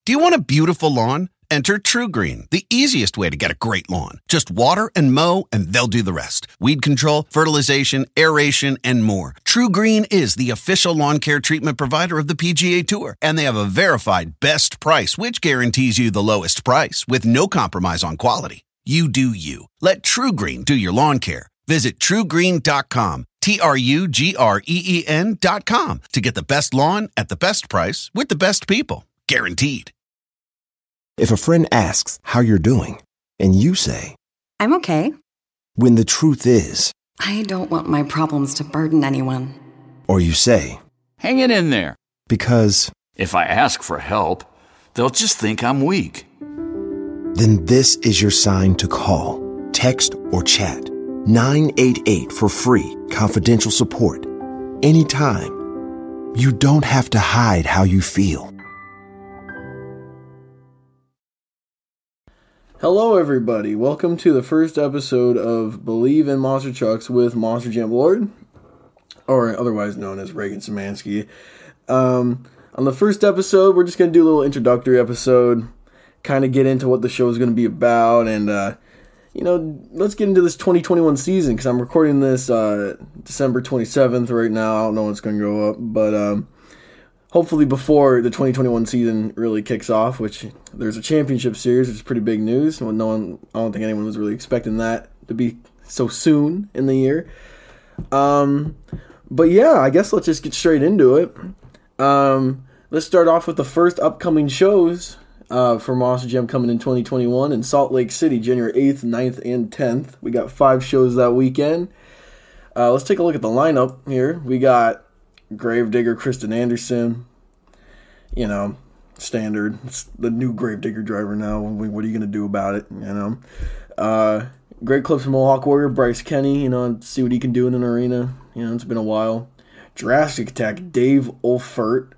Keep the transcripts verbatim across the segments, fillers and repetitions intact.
Do you want a beautiful lawn? Enter TruGreen, the easiest way to get a great lawn. Just water and mow, and they'll do the rest. Weed control, fertilization, aeration, and more. TruGreen is the official lawn care treatment provider of the P G A Tour, and they have a verified best price, which guarantees you the lowest price with no compromise on quality. You do you. Let TruGreen do your lawn care. Visit True Green dot com, T R U G R E E N dot com, to get the best lawn at the best price with the best people. Guaranteed. If a friend asks how you're doing, and you say, I'm okay. When the truth is, I don't want my problems to burden anyone. Or you say, hang it in there. Because if I ask for help, they'll just think I'm weak. Then this is your sign to call, text, or chat nine eight eight for free, confidential support. Anytime. You don't have to hide how you feel. Hello, everybody. Welcome to the first episode of Believe in Monster Trucks with Monster Jam Lord, or otherwise known as Reagan Szymanski. Um, on the first episode, we're just going to do a little introductory episode, kind of get into what the show is going to be about, and, uh, you know, let's get into this twenty twenty-one season, because I'm recording this uh, December twenty-seventh right now. I don't know when it's going to go up, but um, hopefully before the twenty twenty-one season really kicks off, which there's a championship series, which is pretty big news. Well, no one, I don't think anyone was really expecting that to be so soon in the year. Um, but yeah, I guess let's just get straight into it. Um, let's start off with the first upcoming shows uh, for Monster Jam coming in twenty twenty-one in Salt Lake City, January eighth, ninth, and tenth. We got five shows that weekend. Uh, let's take a look at the lineup here. We got Gravedigger, Kristen Anderson, you know, standard. It's the new Gravedigger driver now. What are you going to do about it, you know? Uh, Great Clips from Mohawk Warrior, Bryce Kenny, you know, see what he can do in an arena. You know, it's been a while. Jurassic Attack, Dave Olfert.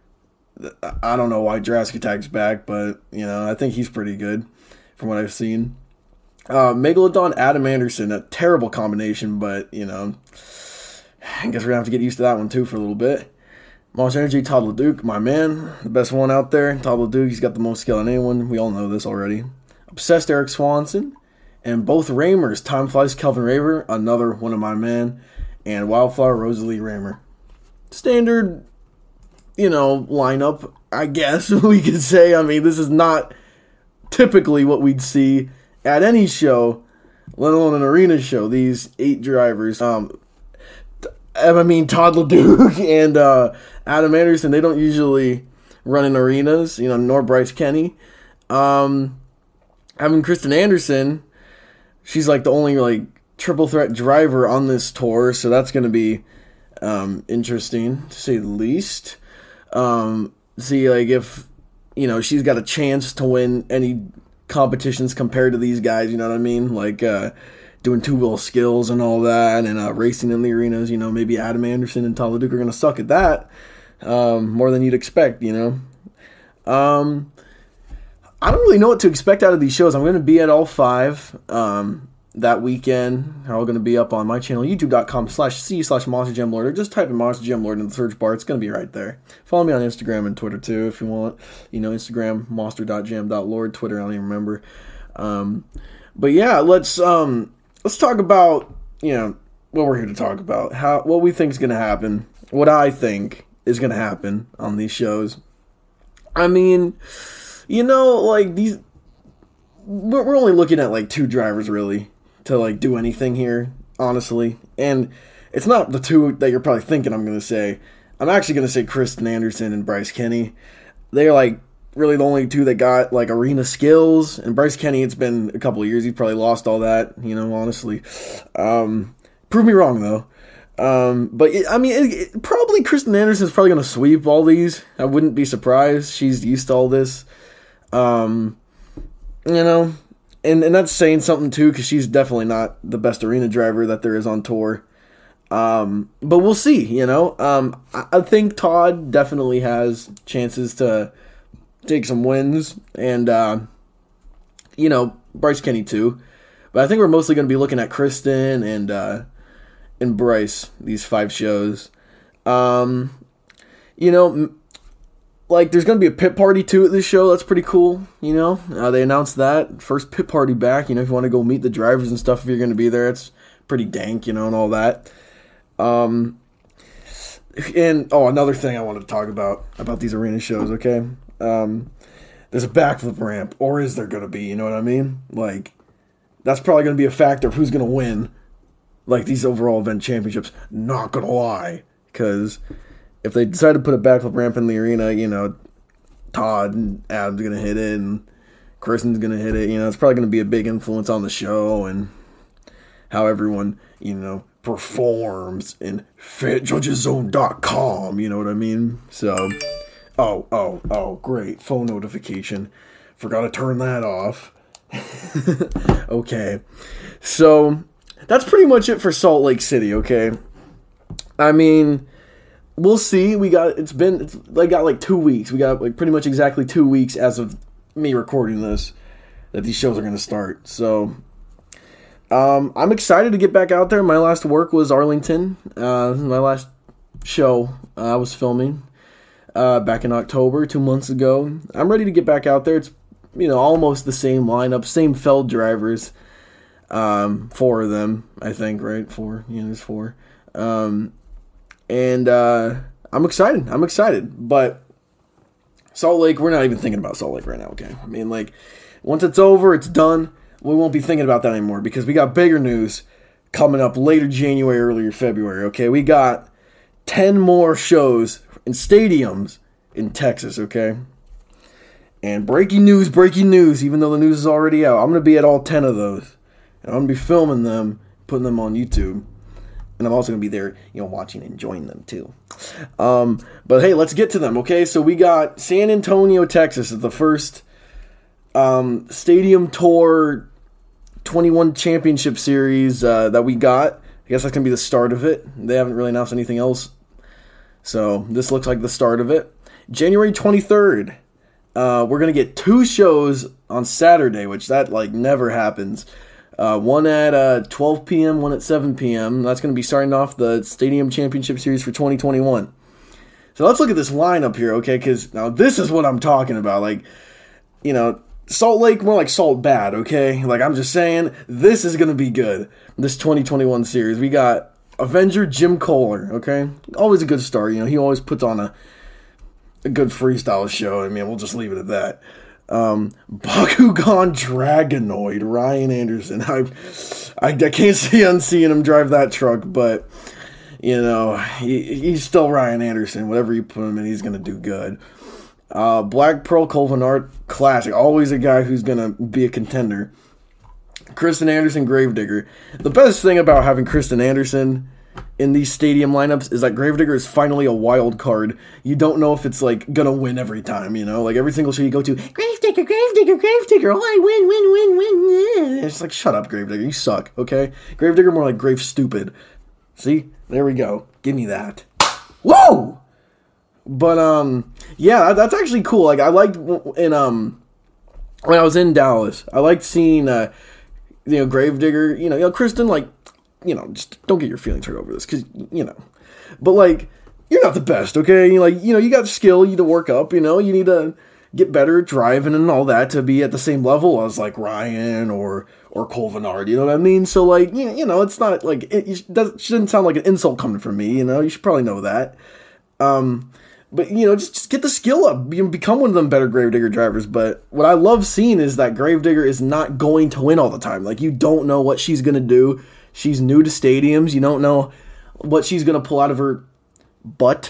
I don't know why Jurassic Attack's back, but, you know, I think he's pretty good from what I've seen. Uh, Megalodon, Adam Anderson, a terrible combination, but, you know, I guess we're going to have to get used to that one, too, for a little bit. Monster Energy, Todd LeDuc, my man. The best one out there. Todd LeDuc, he's got the most skill on anyone. We all know this already. Obsessed, Eric Swanson. And both Ramers, Time Flies, Kelvin Raver, another one of my men. And Wildflower, Rosalie Ramer. Standard, you know, lineup, I guess we could say. I mean, this is not typically what we'd see at any show, let alone an arena show. These eight drivers. Um... I mean, Todd LeDuc and uh, Adam Anderson, they don't usually run in arenas, you know, nor Bryce Kenny. Um, having Kristen Anderson, she's like the only like triple threat driver on this tour, so that's going to be um, interesting, to say the least. Um, see, like, if, you know, she's got a chance to win any competitions compared to these guys, you know what I mean? Like, uh, doing two-wheel skills and all that, and uh, racing in the arenas, you know, maybe Adam Anderson and Todd LeDuc are going to suck at that um, more than you'd expect, you know. Um, I don't really know what to expect out of these shows. I'm going to be at all five um, that weekend. They're all going to be up on my channel, youtube.com slash C slash Monster Jam Lord, or just type in Monster Jam Lord in the search bar. It's going to be right there. Follow me on Instagram and Twitter, too, if you want. You know, Instagram, monster dot jam dot lord. Twitter, I don't even remember. Um, but yeah, let's... Um, Let's talk about, you know, what we're here to talk about. How what we think is going to happen. What I think is going to happen on these shows. I mean, you know, like, these... We're only looking at, like, two drivers, really, to, like, do anything here, honestly. And it's not the two that you're probably thinking I'm going to say. I'm actually going to say Kristen Anderson and Bryce Kenny. They're, like, really the only two that got, like, arena skills. And Bryce Kenny, it's been a couple of years. He's probably lost all that, you know, honestly. Um, prove me wrong, though. Um, but, it, I mean, it, it, probably Kristen Anderson's probably going to sweep all these. I wouldn't be surprised. She's used to all this. Um, you know, and, and that's saying something, too, because she's definitely not the best arena driver that there is on tour. Um, but we'll see, you know. Um, I, I think Todd definitely has chances to take some wins, and, uh, you know, Bryce Kenny too. But I think we're mostly going to be looking at Kristen and uh, and Bryce, these five shows. Um, you know, like, there's going to be a pit party, too, at this show. That's pretty cool, you know? Uh, they announced that. First pit party back, you know, if you want to go meet the drivers and stuff, if you're going to be there, it's pretty dank, you know, and all that. Um, and, oh, another thing I wanted to talk about, about these arena shows, okay? Um, there's a backflip ramp, or is there going to be, you know what I mean? Like, that's probably going to be a factor of who's going to win, like, these overall event championships. Not going to lie, because if they decide to put a backflip ramp in the arena, you know, Todd and Adam's going to hit it, and Kristen's going to hit it, you know, it's probably going to be a big influence on the show, and how everyone, you know, performs in fit judges zone dot com, you know what I mean? So, oh, oh, oh, great, phone notification. Forgot to turn that off. Okay, so that's pretty much it for Salt Lake City, okay? I mean, we'll see. We got, it's been, it's like, got like two weeks. We got like pretty much exactly two weeks as of me recording this that these shows are going to start. So, Um, I'm excited to get back out there. My last work was Arlington. Uh, my last show uh, I was filming uh, back in October, two months ago. I'm ready to get back out there. It's, you know, almost the same lineup, same Feld drivers. Um, four of them, I think, right? Four. Yeah, there's four. Um, and uh, I'm excited. I'm excited. But Salt Lake, we're not even thinking about Salt Lake right now, okay? I mean, like, once it's over, it's done. We won't be thinking about that anymore because we got bigger news coming up later January, earlier February, okay? We got ten more shows in stadiums in Texas, okay? And breaking news, breaking news, even though the news is already out, I'm going to be at all ten of those. And I'm going to be filming them, putting them on YouTube. And I'm also going to be there, you know, watching and enjoying them too. Um, but hey, let's get to them, okay? So we got San Antonio, Texas is the first um, Stadium Tour twenty-one Championship Series uh, that we got. I guess that's going to be the start of it. They haven't really announced anything else. So this looks like the start of it. January twenty-third, uh, we're going to get two shows on Saturday, which that like never happens. Uh, one at uh, twelve p.m., one at seven p.m. That's going to be starting off the Stadium Championship Series for twenty twenty-one. So let's look at this lineup here, okay? Because now this is what I'm talking about. Like, you know, Salt Lake, more like Salt Bad, okay? Like, I'm just saying, this is going to be good, this twenty twenty-one series. We got Avenger Jim Kohler, okay? Always a good start, you know, he always puts on a, a good freestyle show. I mean, we'll just leave it at that. Um, Bakugan Dragonoid, Ryan Anderson. I, I, I can't see unseeing him drive that truck, but, you know, he, he's still Ryan Anderson. Whatever you put him in, he's going to do good. Uh, Black Pearl Colvin Classic, always a guy who's going to be a contender. Kristen Anderson, Gravedigger. The best thing about having Kristen Anderson in these stadium lineups is that Gravedigger is finally a wild card. You don't know if it's, like, going to win every time, you know? Like, every single show you go to, Gravedigger, Gravedigger, Gravedigger, oh, I win, win, win, win. It's like, shut up, Gravedigger, you suck, okay? Gravedigger more like Grave Stupid. See? There we go. Give me that. Whoa! But, um, yeah, that's actually cool. Like, I liked, in, um, when I was in Dallas, I liked seeing, uh, you know, Gravedigger, you know, you know, Kristen, like, you know, just don't get your feelings hurt over this, because, you know, but, like, you're not the best, okay? You like, you know, you got skill, you need to work up, you know, you need to get better at driving and all that to be at the same level as, like, Ryan or, or Colvinard, you know what I mean? So, like, you, you know, it's not, like, it, it shouldn't sound like an insult coming from me, you know, you should probably know that. Um, But, you know, just, just get the skill up. You become one of them better Gravedigger drivers. But what I love seeing is that Gravedigger is not going to win all the time. Like, you don't know what she's going to do. She's new to stadiums. You don't know what she's going to pull out of her butt.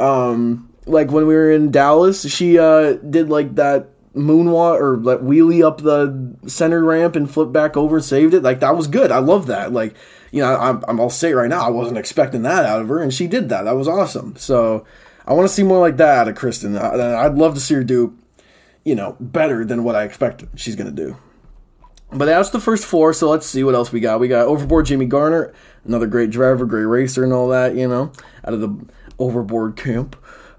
Um, like, when we were in Dallas, she uh, did, like, that moonwalk or that wheelie up the center ramp and flipped back over and saved it. Like, that was good. I love that. Like, you know, I'm, I'm, I'll say it right now, I wasn't expecting that out of her, and she did that. That was awesome. So I want to see more like that out of Kristen. I'd love to see her do, you know, better than what I expect she's going to do. But that's the first four, so let's see what else we got. We got Overboard Jimmy Garner, another great driver, great racer and all that, you know, out of the Overboard camp.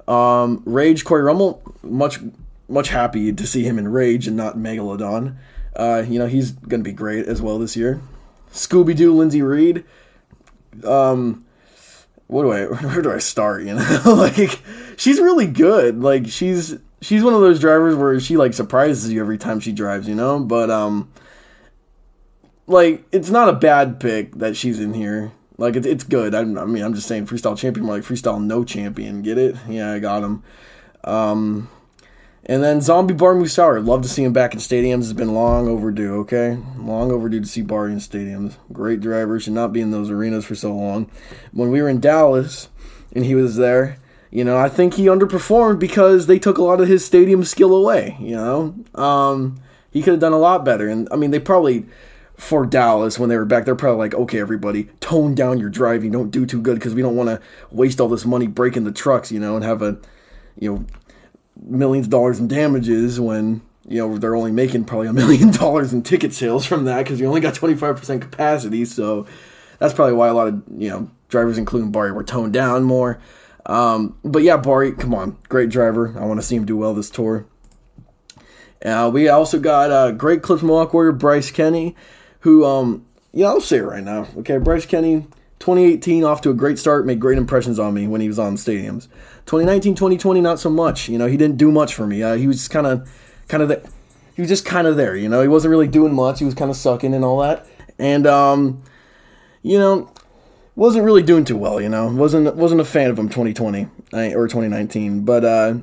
Um, Rage, Corey Rummel, much, much happy to see him in Rage and not Megalodon. Uh, you know, he's going to be great as well this year. Scooby-Doo, Lindsay Reed. Um... What do I, where do I start, you know? Like, she's really good. Like, she's she's one of those drivers where she, like, surprises you every time she drives, you know? But, um, like, it's not a bad pick that she's in here. Like, it, it's good. I, I mean, I'm just saying freestyle champion, more like freestyle no champion. Get it? Yeah, I got him. Um, and then Zombie Bar Musauer. Love to see him back in stadiums. It's been long overdue, okay? Long overdue to see Barry in stadiums. Great driver. Should not be in those arenas for so long. When we were in Dallas and he was there, you know, I think he underperformed because they took a lot of his stadium skill away, you know? Um, he could have done a lot better. And, I mean, they probably... For Dallas, when they were back, they're probably like, okay, everybody, tone down your driving. Don't do too good because we don't want to waste all this money breaking the trucks, you know, and have a, you know, millions of dollars in damages when, you know, they're only making probably a million dollars in ticket sales from that because you only got twenty-five percent capacity. So that's probably why a lot of, you know, drivers, including Barry, were toned down more. Um, but yeah, Barry, come on, great driver. I want to see him do well this tour. Uh, we also got uh, Great Clips Mohawk Warrior Bryce Kenny. Who, um, yeah, I'll say it right now. Okay, Bryce Kenny, twenty eighteen, off to a great start, made great impressions on me when he was on stadiums. twenty nineteen, twenty twenty, not so much. You know, he didn't do much for me. Uh, he was kind of, kind of, the, he was just kind of there. You know, he wasn't really doing much. He was kind of sucking and all that, and um, you know, wasn't really doing too well. You know, wasn't wasn't a fan of him twenty twenty or twenty nineteen, but uh.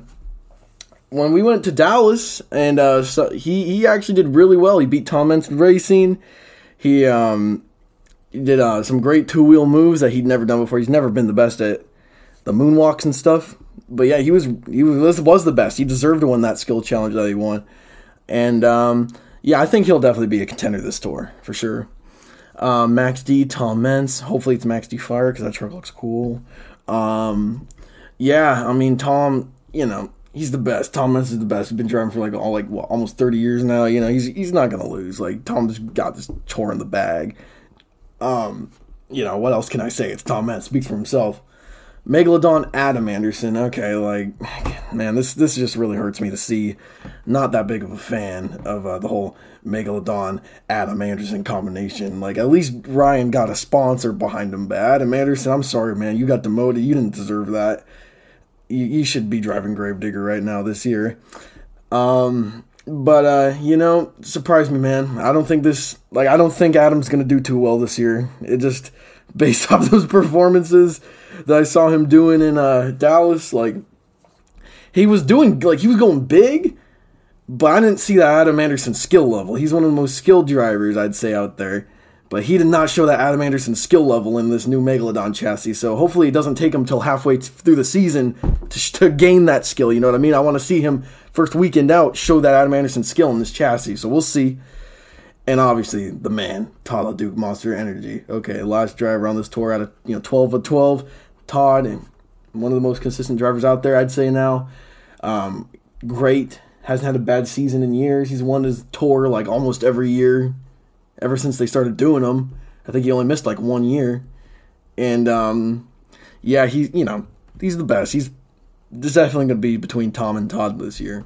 When we went to Dallas, and uh, so he, he actually did really well. He beat Tom Menson Racing. He, um, he did uh, some great two-wheel moves that he'd never done before. He's never been the best at the moonwalks and stuff. But yeah, he was he was, was the best. He deserved to win that skill challenge that he won. And um, yeah, I think he'll definitely be a contender this tour, for sure. Um, Max D, Tom Mentz. Hopefully it's Max D Fire, because that truck looks cool. Um, yeah, I mean, Tom, you know, he's the best. Tom Mentz is the best. He's been driving for like all like what, almost thirty years now. You know, he's he's not gonna lose. Like, Tom's got this tour in the bag. Um, you know, what else can I say? It's Tom Mentz. Speaks for himself. Megalodon Adam Anderson. Okay, like, man, this this just really hurts me to see. Not that big of a fan of uh, the whole Megalodon Adam Anderson combination. Like, at least Ryan got a sponsor behind him. But Adam Anderson, I'm sorry, man, you got demoted. You didn't deserve that. You, you should be driving Gravedigger right now this year. Um, but uh, you know, surprised me, man. I don't think this. Like, I don't think Adam's gonna do too well this year. It just based off those performances that I saw him doing in uh, Dallas, like, he was doing, like, he was going big, but I didn't see that Adam Anderson skill level. He's one of the most skilled drivers, I'd say, out there, but he did not show that Adam Anderson skill level in this new Megalodon chassis, so hopefully it doesn't take him till halfway t- through the season to, to gain that skill, you know what I mean? I want to see him first weekend out show that Adam Anderson skill in this chassis, so we'll see. And obviously, the man, Todd LeDuc, Monster Energy. Okay, last driver on this tour out of, you know, twelve of twelve. Todd, one of the most consistent drivers out there, I'd say now. Um, great. Hasn't had a bad season in years. He's won his tour like almost every year ever since they started doing them. I think he only missed like one year. And, um, yeah, he's, you know, he's the best. He's definitely going to be between Tom and Todd this year.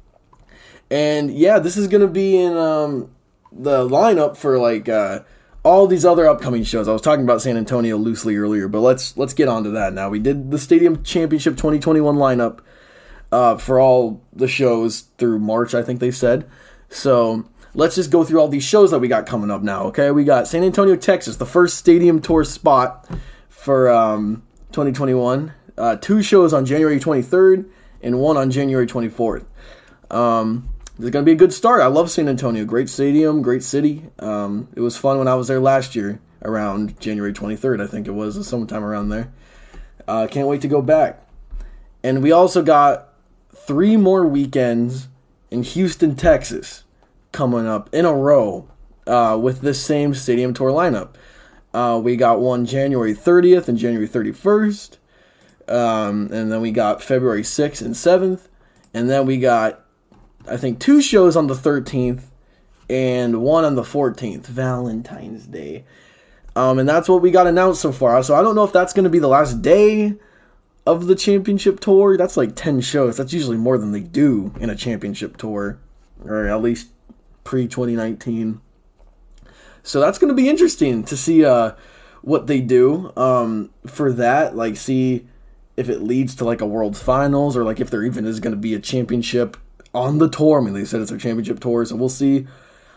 And, yeah, this is going to be in um, the lineup for, like, uh, all these other upcoming shows. I was talking about San Antonio loosely earlier, but let's let's get on to that now. We did the Stadium Championship twenty twenty-one lineup uh, for all the shows through March, I think they said. So let's just go through all these shows that we got coming up now, okay? We got San Antonio, Texas, the first Stadium Tour spot for um, twenty twenty-one. Uh, two shows on January twenty-third and one on January twenty-fourth. Um... It's going to be a good start. I love San Antonio. Great stadium, great city. Um, it was fun when I was there last year, around January twenty-third, I think it was, sometime around there. Uh, can't wait to go back. And we also got three more weekends in Houston, Texas, coming up in a row uh, with this same Stadium Tour lineup. Uh, we got one January thirtieth and January thirty-first. Um, and then we got February sixth and seventh. And then we got, I think, two shows on the thirteenth and one on the fourteenth, Valentine's Day. Um, and that's what we got announced so far. So I don't know if that's going to be the last day of the championship tour. That's like ten shows. That's usually more than they do in a championship tour, or at least pre twenty nineteen. So that's going to be interesting to see uh, what they do um, for that. Like, see if it leads to like a World Finals, or like if there even is going to be a championship on the tour. I mean, they said it's a championship tour, so we'll see.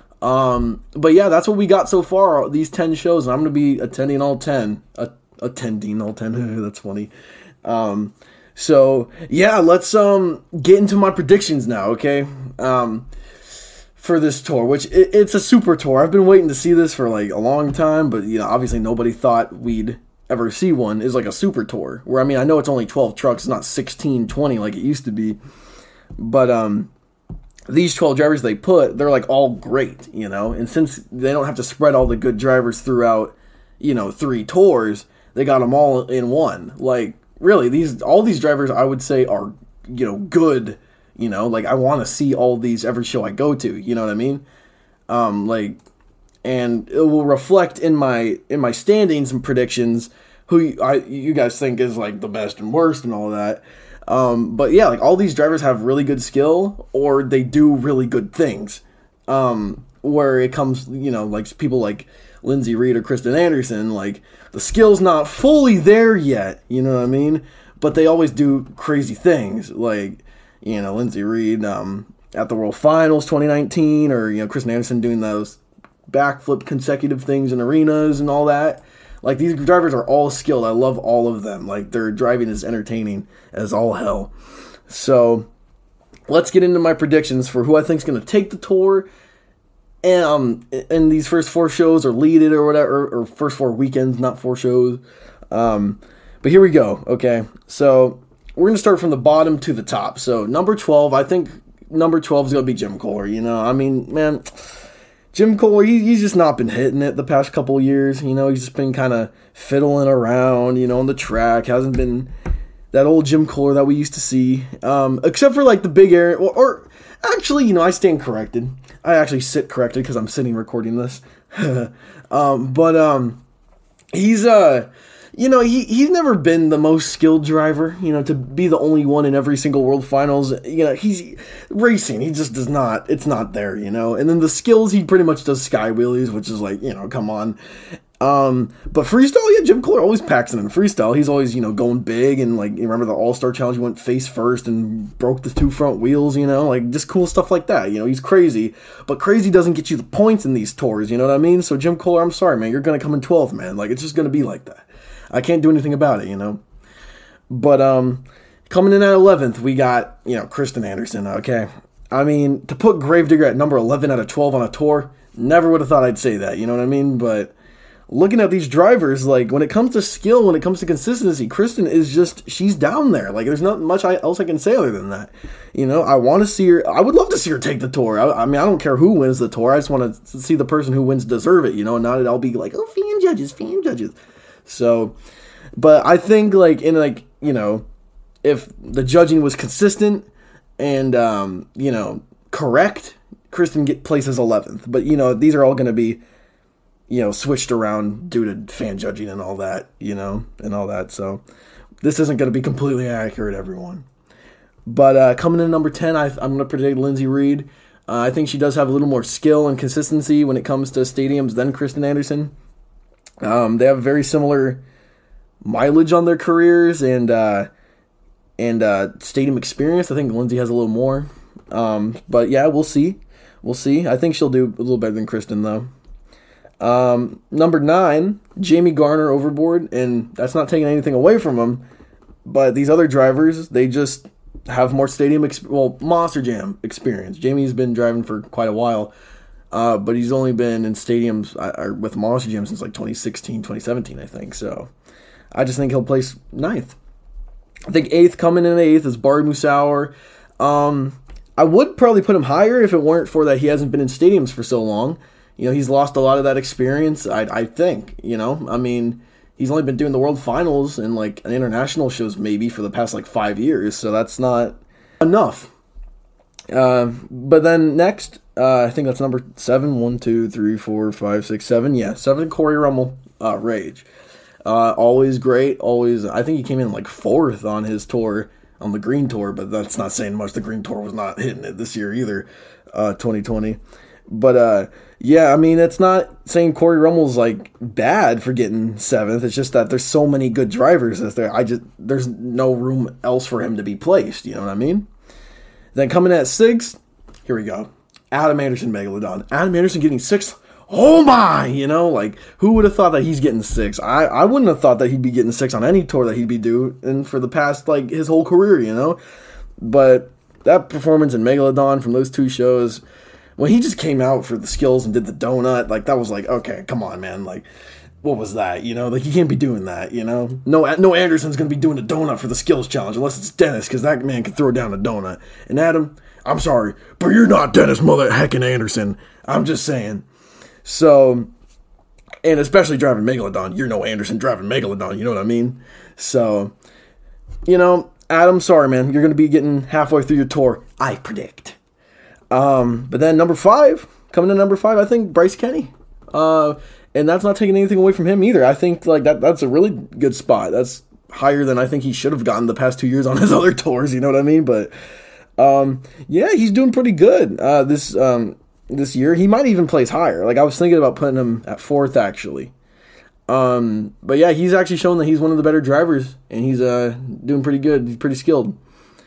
Um, but yeah, that's what we got so far, these ten shows, and I'm going to be attending all ten. Uh, attending all ten, that's funny. Um, so yeah, let's um get into my predictions now, okay? Um, for this tour, which it, it's a super tour. I've been waiting to see this for like a long time, but you know, obviously nobody thought we'd ever see one. Is like a super tour, where I mean, I know it's only twelve trucks, it's not sixteen, twenty like it used to be, but um these twelve drivers they put, they're like all great, you know, and since they don't have to spread all the good drivers throughout, you know, three tours, they got them all in one. Like really, these all these drivers I would say are, you know, good, you know, like I want to see all these every show I go to, you know what I mean? Um like and it will reflect in my in my standings and predictions who I you guys think is like the best and worst and all that. Um, but yeah, like all these drivers have really good skill, or they do really good things. Um, where it comes, you know, like people like Lindsey Reed or Kristen Anderson, like the skill's not fully there yet, you know what I mean? But they always do crazy things, like, you know, Lindsey Reed um, at the World Finals twenty nineteen, or, you know, Kristen Anderson doing those backflip consecutive things in arenas and all that. Like, these drivers are all skilled. I love all of them. Like, their driving is entertaining as all hell. So, let's get into my predictions for who I think is going to take the tour. And um, in these first four shows, or lead it, or whatever, or first four weekends, not four shows. Um, but here we go, okay? So, we're going to start from the bottom to the top. So, number twelve, I think number twelve is going to be Jim Kohler, you know? I mean, man, Jim Kohler, he, he's just not been hitting it the past couple years, you know? He's just been kind of fiddling around, you know, on the track. Hasn't been that old Jim Kohler that we used to see. Um, except for, like, the big area, or, or actually, you know, I stand corrected. I actually sit corrected because I'm sitting recording this. um, but um, he's, uh, you know, he, he's never been the most skilled driver, you know, to be the only one in every single World Finals. You know, he's racing. He just does not, it's not there, you know. And then the skills, he pretty much does sky wheelies, which is like, you know, come on. Um, but freestyle, yeah, Jim Kohler always packs it in freestyle. He's always, you know, going big, and like, you remember the All-Star Challenge, he went face first and broke the two front wheels, you know, like just cool stuff like that. You know, he's crazy, but crazy doesn't get you the points in these tours, you know what I mean? So Jim Kohler, I'm sorry, man, you're going to come in twelfth, man. Like, it's just going to be like that. I can't do anything about it, you know? But, um, coming in at eleventh, we got, you know, Kristen Anderson, okay? I mean, to put Gravedigger at number eleven out of twelve on a tour, never would have thought I'd say that, you know what I mean? But looking at these drivers, like, when it comes to skill, when it comes to consistency, Kristen is just, she's down there. Like, there's not much else I can say other than that. You know, I want to see her, I would love to see her take the tour. I, I mean, I don't care who wins the tour. I just want to see the person who wins deserve it, you know, not that I'll be like, oh, fan judges, fan judges. So, but I think, like, in, like, you know, if the judging was consistent and, um, you know, correct, Kristen get places eleventh. But, you know, these are all going to be, you know, switched around due to fan judging and all that, you know, and all that. So this isn't going to be completely accurate, everyone. But uh, coming in number ten, I, I'm going to predict Lindsey Reed. Uh, I think she does have a little more skill and consistency when it comes to stadiums than Kristen Anderson. Um, they have very similar mileage on their careers and uh, and uh, stadium experience. I think Lindsey has a little more. Um, but yeah, we'll see. We'll see. I think she'll do a little better than Kristen, though. Um, number nine, Jamie Garner overboard, and that's not taking anything away from him, but these other drivers, they just have more stadium, ex- well, Monster Jam experience. Jamie's been driving for quite a while, uh, but he's only been in stadiums uh, with Monster Jam since like twenty sixteen, twenty seventeen, I think, so I just think he'll place ninth. I think eighth, coming in eighth, is Bard Musauer. Um, I would probably put him higher if it weren't for that he hasn't been in stadiums for so long. You know, he's lost a lot of that experience, I I think, you know. I mean, he's only been doing the World Finals and, like, an international shows maybe for the past, like, five years, so that's not enough. Uh, but then next, uh, I think that's number seven. One, two, three, four, five, six, seven. Yeah, seven, Corey Rummel, uh, Rage. Uh, always great, always, I think he came in, like, fourth on his tour, on the Green Tour, but that's not saying much. The Green Tour was not hitting it this year either, uh, twenty twenty. But, uh, Yeah, I mean, it's not saying Corey Rummel's like bad for getting seventh. It's just that there's so many good drivers that there. I just there's no room else for him to be placed. You know what I mean? Then coming at sixth, here we go. Adam Anderson Megalodon. Adam Anderson getting sixth. Oh my! You know, like, who would have thought that he's getting six? I, I wouldn't have thought that he'd be getting six on any tour that he'd be doing for the past, like, his whole career, you know? But that performance in Megalodon from those two shows, when he just came out for the skills and did the donut, like, that was like, okay, come on, man. Like, what was that? You know, like, you can't be doing that, you know? No, no Anderson's going to be doing a donut for the skills challenge unless it's Dennis, because that man can throw down a donut. And Adam, I'm sorry, but you're not Dennis mother heckin' Anderson. I'm just saying. So, and especially driving Megalodon, you're no Anderson driving Megalodon, you know what I mean? So, you know, Adam, sorry, man, you're going to be getting halfway through your tour, I predict. Um, but then number five, coming to number five, I think Bryce Kenny. Uh, and that's not taking anything away from him either. I think, like, that that's a really good spot. That's higher than I think he should have gotten the past two years on his other tours, you know what I mean? But, um, yeah, he's doing pretty good. Uh, this, um... This year, he might even place higher. Like, I was thinking about putting him at fourth, actually. Um, but yeah, he's actually shown that he's one of the better drivers, and he's uh doing pretty good. He's pretty skilled.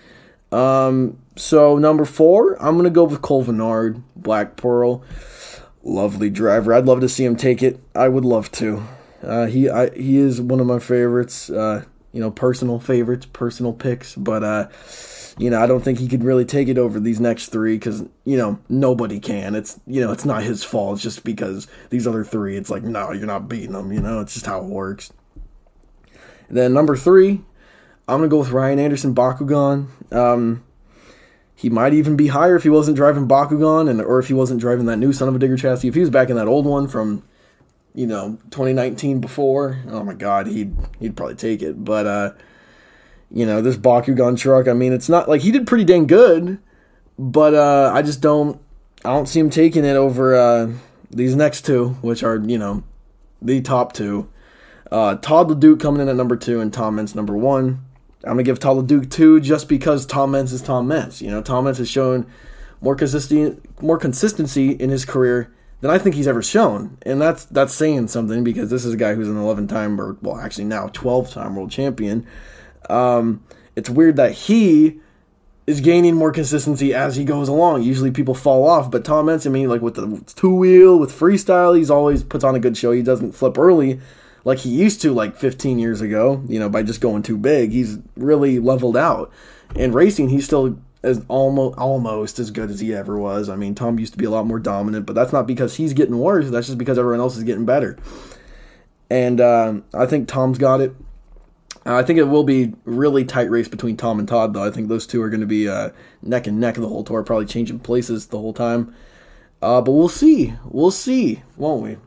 Um, so number four, I'm gonna go with Cole Vennard, Black Pearl, lovely driver. I'd love to see him take it. I would love to. Uh, he I, he is one of my favorites. Uh, you know, personal favorites, personal picks, but uh. You know, I don't think he could really take it over these next three because, you know, nobody can. It's, you know, it's not his fault. It's just because these other three, it's like, no, you're not beating them. You know, it's just how it works. And then number three, I'm going to go with Ryan Anderson Bakugan. Um, he might even be higher if he wasn't driving Bakugan and or if he wasn't driving that new Son of a Digger chassis. If he was back in that old one from, you know, twenty nineteen before, oh my God, he'd, he'd probably take it. But, uh, you know, this Bakugan truck, I mean, it's not like he did pretty dang good, but uh, I just don't, I don't see him taking it over uh, these next two, which are, you know, the top two. Uh, Todd LeDuc coming in at number two and Tom Meents number one. I'm going to give Todd LeDuc two just because Tom Meents is Tom Meents. You know, Tom Meents has shown more consistency, more consistency in his career than I think he's ever shown. And that's that's saying something because this is a guy who's an eleven-time, or, well, actually now twelve-time world champion. Um, it's weird that he is gaining more consistency as he goes along. Usually people fall off, but Tom Meents, I mean, like with the two-wheel, with freestyle, he's always puts on a good show. He doesn't flip early like he used to like fifteen years ago, you know, by just going too big. He's really leveled out. In racing, he's still as almost almost as good as he ever was. I mean, Tom used to be a lot more dominant, but that's not because he's getting worse. That's just because everyone else is getting better. And um, I think Tom's got it. I think it will be really tight race between Tom and Todd, though. I think those two are going to be uh, neck and neck the whole tour, probably changing places the whole time. Uh, but we'll see. We'll see, won't we?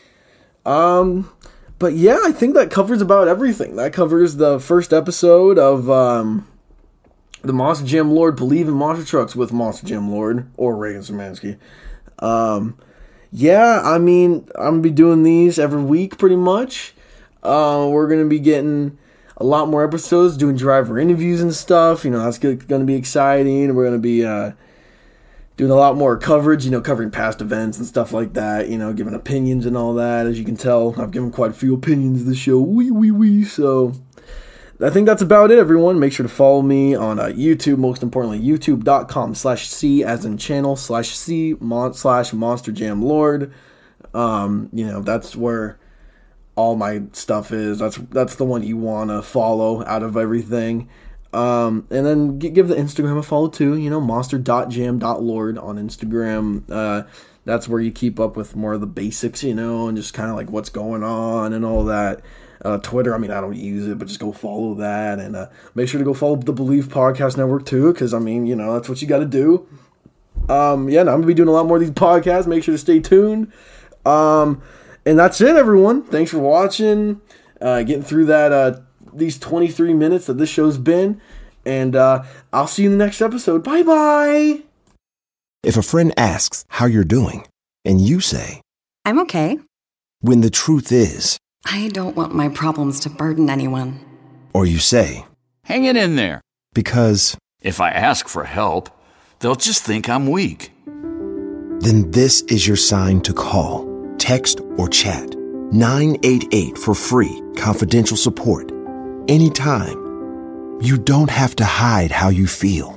Um, but yeah, I think that covers about everything. That covers the first episode of um, the Monster Jam Lord Believe in Monster Trucks with Monster Jam Lord or Reagan Szymanski. Um, yeah, I mean, I'm going to be doing these every week pretty much. Uh, we're going to be getting a lot more episodes, doing driver interviews and stuff. You know, that's going to be exciting. We're going to be uh, doing a lot more coverage, you know, covering past events and stuff like that, you know, giving opinions and all that. As you can tell, I've given quite a few opinions of the show. Wee, wee, wee. So I think that's about it, everyone. Make sure to follow me on uh, YouTube, most importantly, youtube.com slash C as in channel slash C mon- slash Monster Jam Lord. Um, you know, that's where all my stuff is. That's that's the one you want to follow out of everything. Um, and then g- give the Instagram a follow too, you know, monster dot jam dot lord on Instagram. Uh, that's where you keep up with more of the basics, you know, and just kind of like what's going on and all that. Uh, Twitter, I mean, I don't use it, but just go follow that. And uh, make sure to go follow the Believe Podcast Network too, because, I mean, you know, that's what you got to do. Um, yeah, no, I'm going to be doing a lot more of these podcasts. Make sure to stay tuned. Um... And that's it, everyone. Thanks for watching, uh, getting through that uh, these twenty-three minutes that this show's been. And uh, I'll see you in the next episode. Bye-bye. If a friend asks how you're doing, and you say, I'm okay. When the truth is, I don't want my problems to burden anyone. Or you say, Hang it in there. Because if I ask for help, they'll just think I'm weak. then this is your sign to call, text, or chat nine eight eight for free, confidential support. Anytime. You don't have to hide how you feel.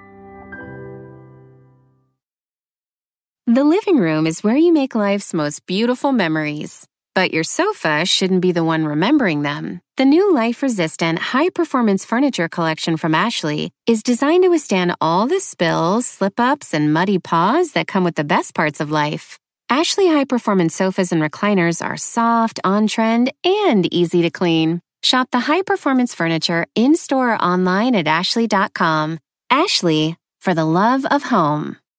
The living room is where you make life's most beautiful memories. But your sofa shouldn't be the one remembering them. The new life-resistant, high-performance furniture collection from Ashley is designed to withstand all the spills, slip-ups, and muddy paws that come with the best parts of life. Ashley high-performance sofas and recliners are soft, on-trend, and easy to clean. Shop the high-performance furniture in-store or online at ashley dot com. Ashley, for the love of home.